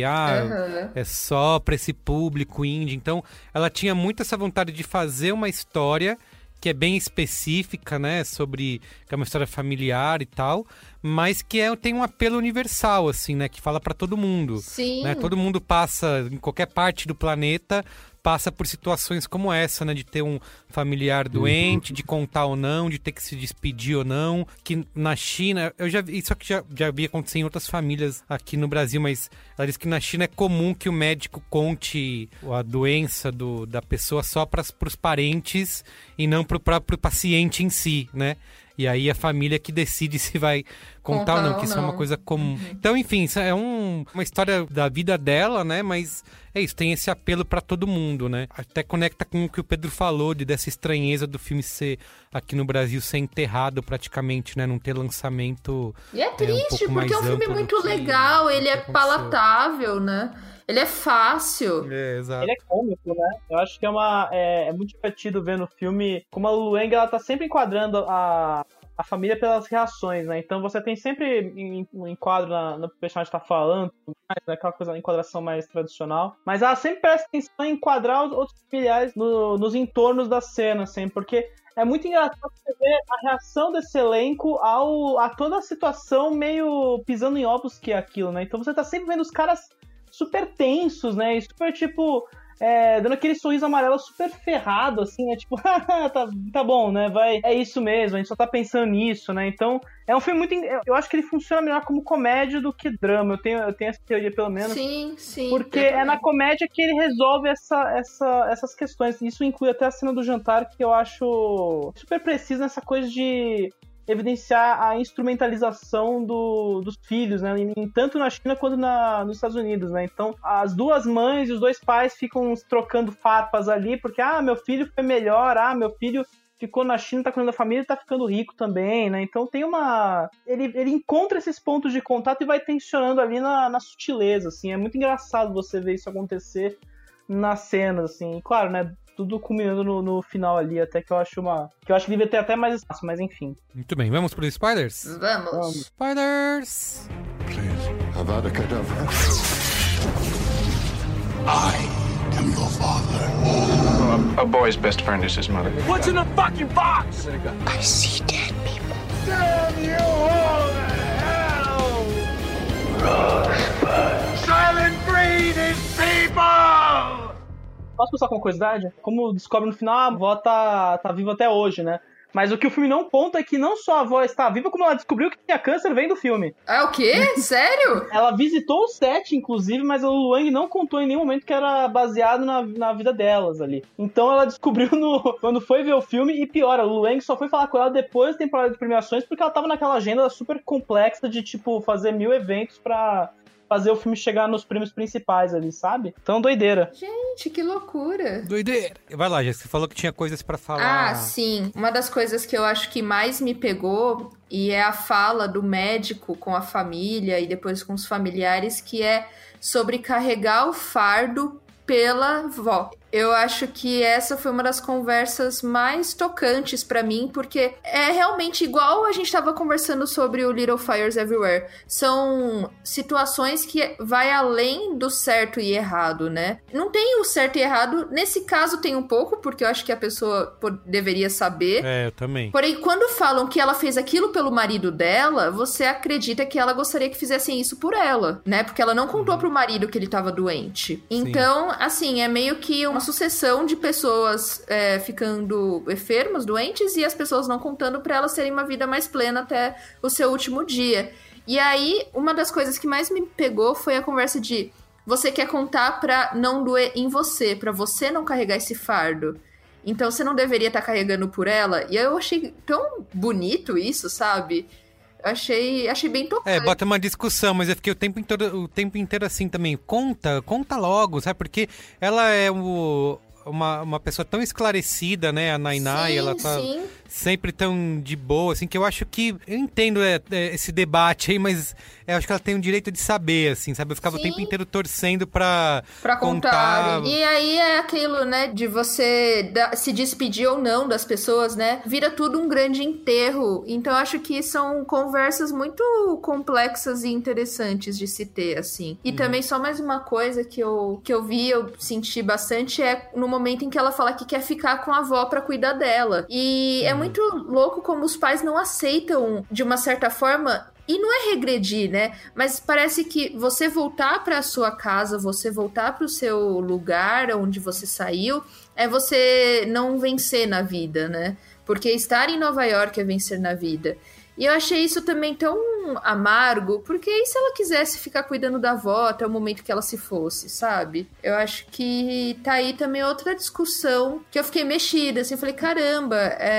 é só pra esse público indie. Então, ela tinha muito essa vontade de fazer uma história que é bem específica, né? Sobre que é uma história familiar e tal, mas que tem um apelo universal, assim, né? Que fala pra todo mundo. Sim. Né? Todo mundo passa, em qualquer parte do planeta, passa por situações como essa, né? De ter um familiar doente, de contar ou não, de ter que se despedir ou não. Que na China, eu já vi, isso que já vi acontecer em outras famílias aqui no Brasil, mas ela diz que na China é comum que o médico conte a doença da pessoa só para os parentes e não para o próprio paciente em si, né? E aí a família que decide se vai contar ou não, que isso é uma coisa comum. Então, enfim, isso é uma história da vida dela, né? Mas é isso, tem esse apelo pra todo mundo, né? Até conecta com o que o Pedro falou, dessa estranheza do filme ser, aqui no Brasil, ser enterrado praticamente, né? Não ter lançamento. E é triste, porque é um filme muito legal, ele é palatável, né? Ele é fácil. Exato. Ele é cômico, né? Eu acho que é muito divertido ver no filme como a Lulu Wang, ela tá sempre enquadrando a família pelas reações, né? Então você tem sempre um enquadro no que o personagem tá falando, né? Aquela coisa, a enquadração mais tradicional. Mas ela sempre presta atenção em enquadrar os outros familiares nos entornos da cena, assim, porque é muito engraçado você ver a reação desse elenco a toda a situação meio pisando em ovos que é aquilo, né? Então você tá sempre vendo os caras super tensos, né? E super, tipo, dando aquele sorriso amarelo super ferrado, assim, né? Tipo, tá bom, né? É isso mesmo, a gente só tá pensando nisso, né? Então, é um filme muito... Eu acho que ele funciona melhor como comédia do que drama. Eu tenho essa teoria, pelo menos. Sim, sim. Porque é na comédia que ele resolve essas questões. Isso inclui até a cena do jantar, que eu acho super precisa nessa coisa de evidenciar a instrumentalização dos filhos, né? Tanto na China quanto nos Estados Unidos, né? Então, as duas mães e os dois pais ficam trocando farpas ali, porque, meu filho foi melhor, meu filho ficou na China, tá cuidando da família e tá ficando rico também, né? Então tem uma... Ele encontra esses pontos de contato e vai tensionando ali na sutileza, assim. É muito engraçado você ver isso acontecer nas cenas, assim. Claro, né? Tudo culminando no final ali, até que eu acho que devia ter até mais espaço, mas enfim. Muito bem, vamos pro Spoilers? Vamos. Spoilers! Please, Avada Kedavra. I am your father. A boy's best friend is his mother. What's in the fucking box? I see dead people. Damn you all to hell! Rosebud. Silent breed is people! Posso passar com uma curiosidade? Como descobre no final, a avó tá viva até hoje, né? Mas o que o filme não conta é que não só a avó está viva, como ela descobriu que tinha câncer vem do filme. É o quê? Sério? Ela visitou o set, inclusive, mas o Luang não contou em nenhum momento que era baseado na vida delas ali. Então ela descobriu quando foi ver o filme, e pior, o Luang só foi falar com ela depois da temporada de premiações, porque ela tava naquela agenda super complexa de, tipo, fazer 1000 eventos pra fazer o filme chegar nos prêmios principais ali, sabe? Então, doideira. Gente, que loucura. Doideira. Vai lá, Jéssica, você falou que tinha coisas pra falar. Ah, sim. Uma das coisas que eu acho que mais me pegou e é a fala do médico com a família e depois com os familiares, que é sobre carregar o fardo pela avó. Eu acho que essa foi uma das conversas mais tocantes pra mim, porque é realmente igual a gente tava conversando sobre o Little Fires Everywhere. São situações que vai além do certo e errado, né? Não tem o certo e errado. Nesse caso tem um pouco, porque eu acho que a pessoa deveria saber. É, eu também. Porém, quando falam que ela fez aquilo pelo marido dela, você acredita que ela gostaria que fizessem isso por ela, né? Porque ela não contou pro marido que ele tava doente. Então, assim, é meio que uma sucessão de pessoas ficando enfermas, doentes, e as pessoas não contando pra elas terem uma vida mais plena até o seu último dia. E aí, uma das coisas que mais me pegou foi a conversa de você quer contar pra não doer em você, pra você não carregar esse fardo. Então você não deveria estar carregando por ela. E eu achei tão bonito isso, sabe? Achei bem tocante. Bota uma discussão, mas eu fiquei o tempo inteiro assim também. Conta logo, sabe? Porque ela é uma pessoa tão esclarecida, né? A Nainai, sim, ela tá sim. sempre tão de boa, assim, que eu acho que... Eu entendo esse debate aí, mas eu acho que ela tem o direito de saber, assim, sabe? Eu ficava o tempo inteiro torcendo pra contar. E aí é aquilo, né, de você se despedir ou não das pessoas, né? Vira tudo um grande enterro. Então eu acho que são conversas muito complexas e interessantes de se ter, assim. E também só mais uma coisa que eu vi, eu senti bastante, é no momento em que ela fala que quer ficar com a avó pra cuidar dela. E é muito louco como os pais não aceitam, de uma certa forma... E não é regredir, né? Mas parece que você voltar pra sua casa, você voltar pro seu lugar onde você saiu, é você não vencer na vida, né? Porque estar em Nova York é vencer na vida. E eu achei isso também tão amargo, porque e se ela quisesse ficar cuidando da avó até o momento que ela se fosse, sabe? Eu acho que tá aí também outra discussão que eu fiquei mexida, assim, eu falei, caramba,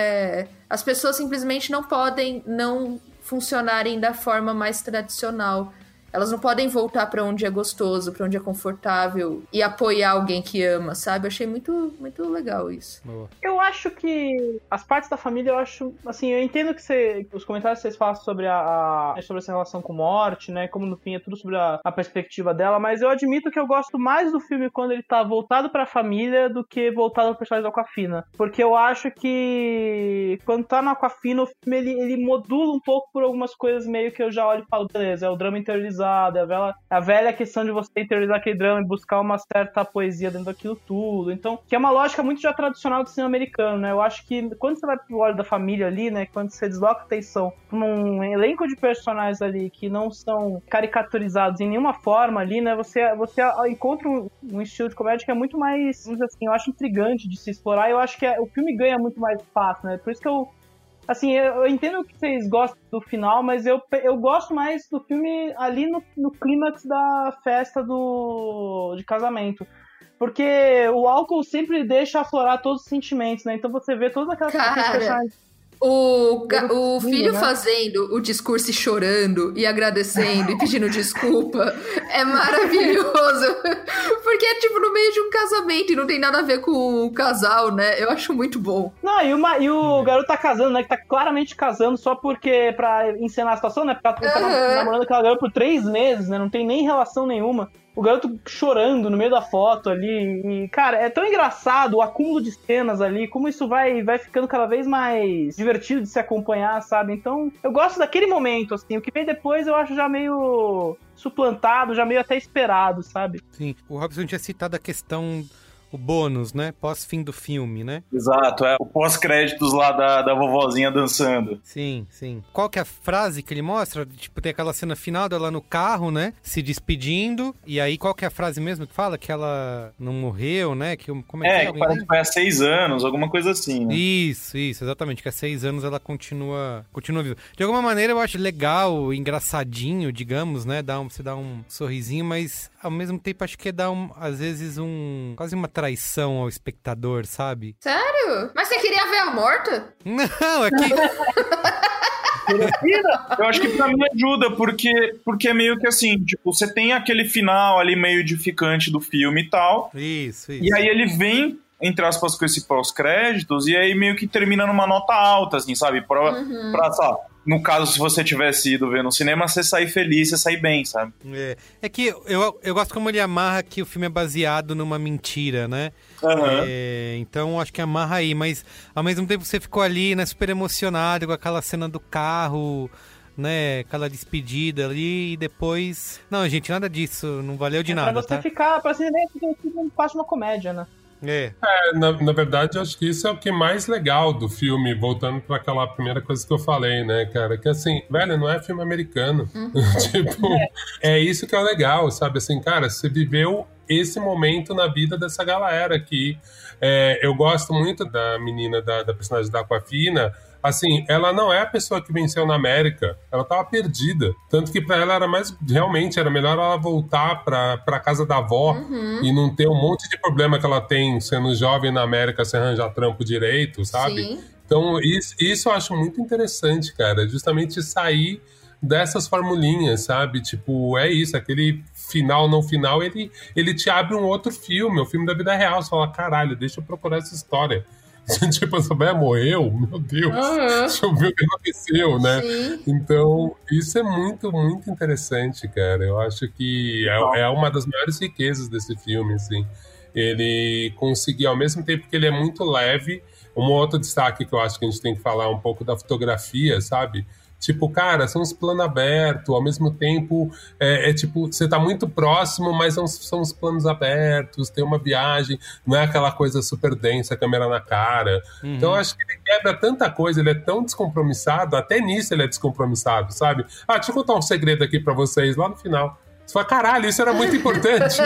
as pessoas simplesmente não podem não funcionarem da forma mais tradicional. Elas não podem voltar pra onde é gostoso, pra onde é confortável e apoiar alguém que ama, sabe? Eu achei muito, muito legal isso. Boa. Eu acho que as partes da família, eu acho... Assim, eu entendo que os comentários que vocês falam sobre sobre essa relação com morte, né? Como no fim é tudo sobre a perspectiva dela, mas eu admito que eu gosto mais do filme quando ele tá voltado pra família do que voltado pro personagem do Awkwafina. Porque eu acho que quando tá no Awkwafina, o filme ele modula um pouco por algumas coisas meio que eu já olho e falo, beleza, é o drama interiorizado, a velha questão de você interiorizar aquele drama e buscar uma certa poesia dentro daquilo tudo. Então, que é uma lógica muito já tradicional do cinema americano, né? Eu acho que quando você vai pro olho da família ali, né? Quando você desloca a atenção pra um elenco de personagens ali que não são caricaturizados em nenhuma forma ali, né? Você encontra um estilo de comédia que é muito mais, vamos dizer assim, eu acho intrigante de se explorar, e eu acho que o filme ganha muito mais espaço, né? Por isso que assim, eu entendo que vocês gostam do final, mas eu gosto mais do filme ali no clímax da festa de casamento. Porque o álcool sempre deixa aflorar todos os sentimentos, né? Então você vê todas aquelas personagens O filho fazendo o discurso e chorando e agradecendo e pedindo desculpa é maravilhoso. Porque é tipo no meio de um casamento e não tem nada a ver com o casal, né? Eu acho muito bom. Não, e o garoto tá casando, né? Que tá claramente casando só porque pra encenar a situação, né? Porque ele tá namorando aquela garota por 3 meses, né? Não tem nem relação nenhuma. O garoto chorando no meio da foto ali. E, cara, é tão engraçado o acúmulo de cenas ali, como isso vai ficando cada vez mais divertido de se acompanhar, sabe? Então, eu gosto daquele momento, assim. O que vem depois eu acho já meio suplantado, já meio até esperado, sabe? Sim, o Robson tinha citado a questão... O bônus, né? Pós-fim do filme, né? Exato, é o pós-créditos lá da vovozinha dançando. Sim, sim. Qual que é a frase que ele mostra? Tipo, tem aquela cena final dela no carro, né? Se despedindo. E aí, qual que é a frase mesmo que fala? Que ela não morreu, né? Como que parece que foi há 6 anos, alguma coisa assim, né? Isso, exatamente. Que há 6 anos ela continua viva. De alguma maneira, eu acho legal, engraçadinho, digamos, né? Você dá um sorrisinho, mas ao mesmo tempo acho que às vezes quase uma traição ao espectador, sabe? Sério? Mas você queria ver a morta? Não, é que... Eu acho que pra mim ajuda, porque é meio que assim, tipo, você tem aquele final ali meio edificante do filme e tal. Isso. E aí ele vem, entre aspas, com esse pós-créditos, e aí meio que termina numa nota alta, assim, sabe? Pra sabe? No caso, se você tivesse ido ver no cinema, você sair feliz, você sair bem, sabe? É que eu gosto como ele amarra que o filme é baseado numa mentira, né? Então, acho que amarra aí. Mas, ao mesmo tempo, você ficou ali, né? Super emocionado com aquela cena do carro, né? Aquela despedida ali e depois... Não, gente, nada disso. Não valeu de nada, pra você ficar... Pra você ver que não faz uma comédia, né? Na verdade, acho que isso é o que é mais legal do filme, voltando para aquela primeira coisa que eu falei, né, cara? Que assim, velho, não é filme americano. Tipo, é isso que é legal, sabe? Assim, cara, você viveu esse momento na vida dessa galera aqui. Eu gosto muito da menina, da personagem da Aquafina. Assim, ela não é a pessoa que venceu na América. Ela tava perdida. Tanto que pra ela era melhor ela voltar pra casa da avó e não ter um monte de problema que ela tem sendo jovem na América, sem arranjar trampo direito, sabe? Sim. Então, isso eu acho muito interessante, cara. Justamente sair dessas formulinhas, sabe? Tipo, é isso, aquele final, não final, ele te abre um outro filme, o filme da vida real. Você fala, caralho, deixa eu procurar essa história. Tipo, essa mulher morreu? Meu Deus, deixa eu ver o que aconteceu, né? Sim. Então, isso é muito, muito interessante, cara. Eu acho que é uma das maiores riquezas desse filme, assim. Ele conseguiu, ao mesmo tempo que ele é muito leve, um outro destaque que eu acho que a gente tem que falar um pouco da fotografia, sabe? Tipo, cara, são uns planos abertos, ao mesmo tempo, tipo, você tá muito próximo, mas são uns planos abertos, tem uma viagem, não é aquela coisa super densa, câmera na cara. Então, eu acho que ele quebra tanta coisa, ele é tão descompromissado, até nisso ele é descompromissado, sabe? Deixa eu contar um segredo aqui pra vocês, lá no final. Você fala, caralho, isso era muito importante.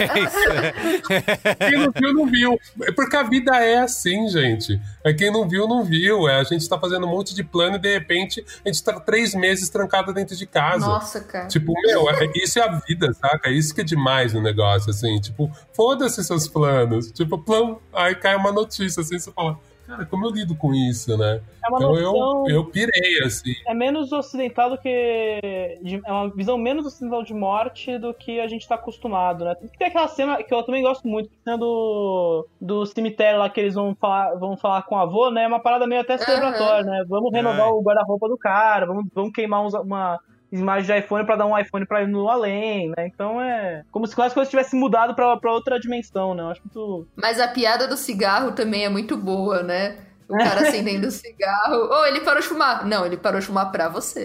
Quem não viu, não viu. Porque a vida é assim, gente. Quem não viu, não viu. A gente tá fazendo um monte de plano e, de repente, a gente tá 3 meses trancado dentro de casa. Nossa, cara. Tipo, isso é a vida, saca? Isso que é demais no negócio, assim. Tipo, foda-se seus planos. Tipo, plano, aí cai uma notícia, assim, você fala... Cara, como eu lido com isso, né? Então eu pirei, assim. É menos ocidental do que... É uma visão menos ocidental de morte do que a gente tá acostumado, né? Tem aquela cena que eu também gosto muito, a cena do cemitério lá que eles vão falar com o avô, né? É uma parada meio até celebratória, né? Vamos renovar o guarda-roupa do cara, vamos queimar uma imagem de iPhone pra dar um iPhone pra ir no além, né? Então é como se as coisas tivessem mudado pra outra dimensão, né? Eu acho muito... Mas a piada do cigarro também é muito boa, né? O cara acendendo o cigarro. Ele parou de fumar. Não, ele parou de fumar pra você.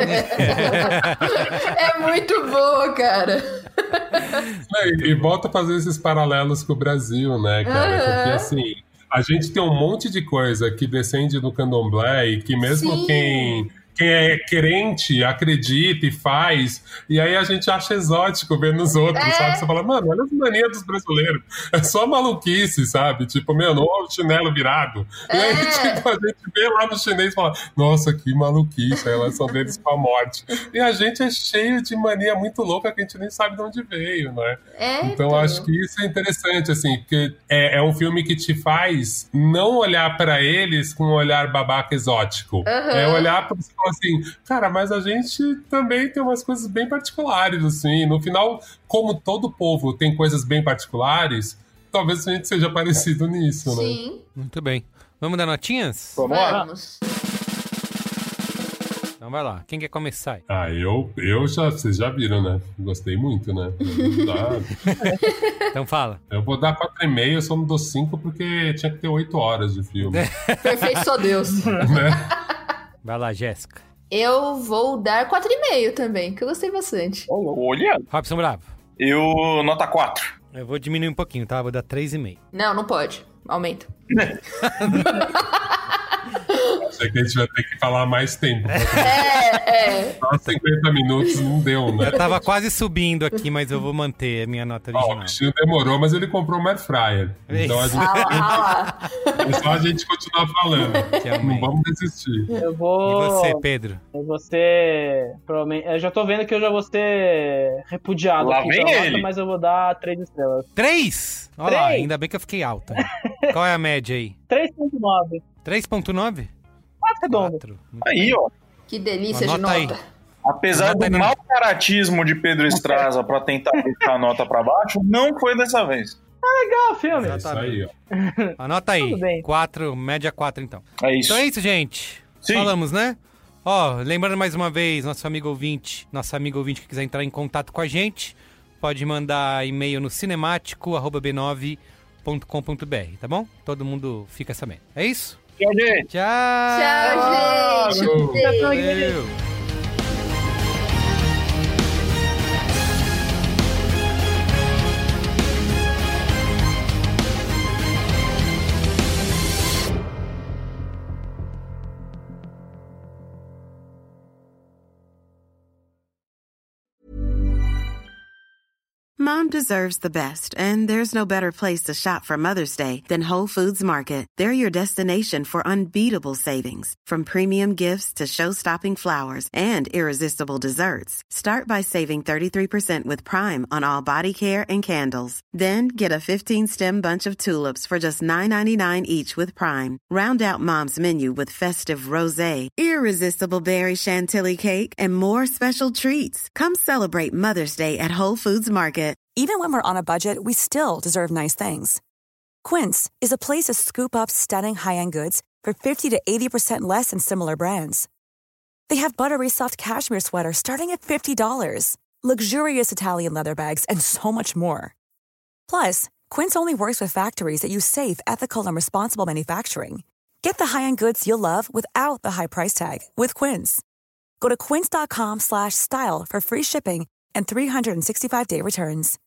É muito boa, cara. E volta a fazer esses paralelos com o Brasil, né, cara? Porque assim, a gente tem um monte de coisa que descende do candomblé e que mesmo quem é crente acredita e faz, e aí a gente acha exótico ver nos outros, sabe? Você fala, mano, olha as manias dos brasileiros, é só maluquice, sabe? Tipo, meu, não é o chinelo virado. E aí, tipo, a gente vê lá no chinês e fala, nossa, que maluquice, a relação deles com a morte. E a gente é cheio de mania muito louca que a gente nem sabe de onde veio, né? Então acho que isso é interessante, assim, porque é um filme que te faz não olhar pra eles com um olhar babaca exótico. É olhar pra você e falar assim, cara, mas a gente também tem umas coisas bem particulares, assim. No final, como todo povo tem coisas bem particulares, talvez a gente seja parecido nisso, né? Sim. Muito bem. Vamos dar notinhas? Vamos. Então vai lá. Quem quer começar? Eu já... Vocês já viram, né? Gostei muito, né? Então fala. Eu vou dar 4,5, eu só não dou 5 porque tinha que ter 8 horas de filme. Perfeito, só Deus. Né? Vai lá, Jéssica. Eu vou dar 4,5 também, que eu gostei bastante. Olha! Robson Bravo. Eu, nota 4. Eu vou diminuir um pouquinho, tá? Vou dar 3,5. Não pode. Aumenta. Achei que a gente vai ter que falar mais tempo. Só 50 minutos não deu, né? Eu tava quase subindo aqui, mas eu vou manter a minha nota original. O bichinho demorou, mas ele comprou um air fryer. Então a gente... É só a gente continuar falando. Não vamos desistir. Eu vou... E você, Pedro? Eu vou ser... Provavelmente... Eu já tô vendo que eu já vou ser repudiado lá aqui vem pela ele. nota, mas eu vou dar 3 estrelas. 3? Olha lá, ainda bem que eu fiquei alto. Qual é a média aí? 3,9. 3,9? 4 redondo. Aí, ó. Que delícia de nota nota. aí. Apesar do mau caratismo de Pedro Estraza pra tentar puxar a nota pra baixo, não foi dessa vez. Legal o filme. É isso aí, ó. Anota aí. Tudo bem. 4, média 4 então. É isso. Então é isso, gente. Sim. Falamos, né? Ó, lembrando mais uma vez, nossa amiga ouvinte que quiser entrar em contato com a gente, pode mandar e-mail no cinemático@b9.com.br, tá bom? Todo mundo fica sabendo. É isso? Tchau, gente. Tchau, gente. Valeu. Mom deserves the best, and there's no better place to shop for Mother's Day than Whole Foods Market. They're your destination for unbeatable savings, from premium gifts to show-stopping flowers and irresistible desserts. Start by saving 33% with Prime on all body care and candles. Then get a 15-stem bunch of tulips for just $9.99 each with Prime. Round out Mom's menu with festive rosé, irresistible berry chantilly cake, and more special treats. Come celebrate Mother's Day at Whole Foods Market. Even when we're on a budget, we still deserve nice things. Quince is a place to scoop up stunning high-end goods for 50 to 80% less than similar brands. They have buttery soft cashmere sweaters starting at $50, luxurious Italian leather bags, and so much more. Plus, Quince only works with factories that use safe, ethical, and responsible manufacturing. Get the high-end goods you'll love without the high price tag with Quince. Go to quince.com/style for free shipping and 365-day returns.